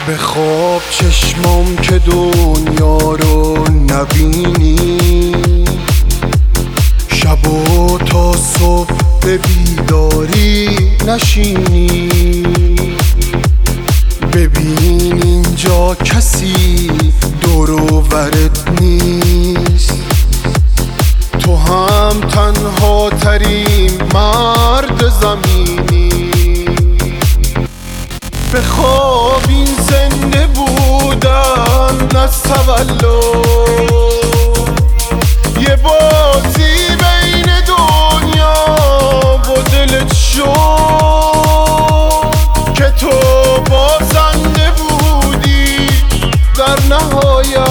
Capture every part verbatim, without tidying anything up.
به خواب چشمام که دنیا رو نبینی، شب و تا صبح به بیداری نشینی. ببین اینجا کسی دور و برت نیست، تو هم تنها ترین مرد زمینی. به خواب این زنده بودن از تولد یه بازی بین دنیا و دلت شد که تو بازنده بودی در نهایت.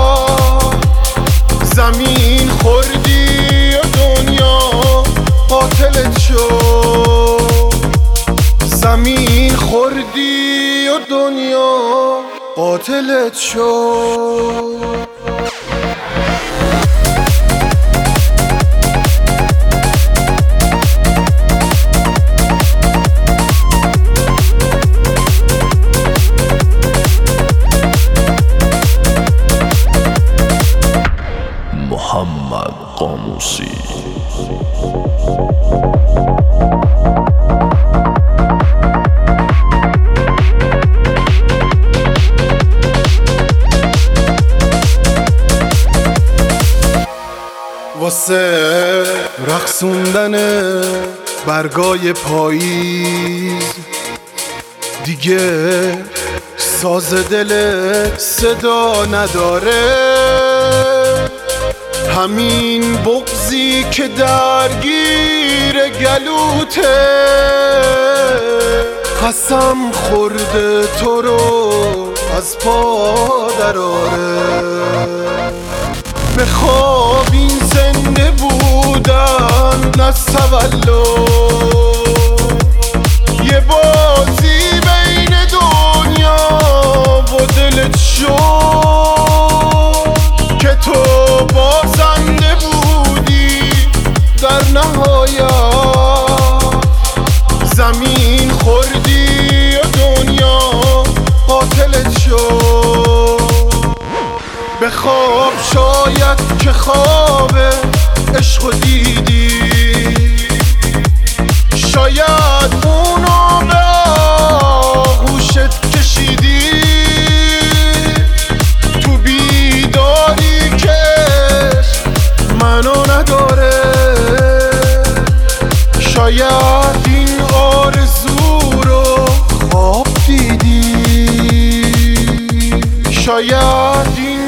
زمین خوردی و دنیا قاتلت شد، زمین خوردی و دنیا قاتلت شد. محمد قاموسی. واسه رقصوندن برگای پاییز دیگه ساز دل صدا نداره. همین بغضی که درگیر گلوته قسم خورده تو رو از پا دراره. به خواب این زنده بودن از تولد یه بازی بین دنیا و دلت شد که تو بازنده بودی در نهایت. زمین خوردی و دنیا قاتلت شد. به خواب شاید که خواب عشق دیدی، شاید اونو به آغوشت کشیدی. تو بیداری که منو نداره، شاید این آرزو رو خواب دیدی، شاید این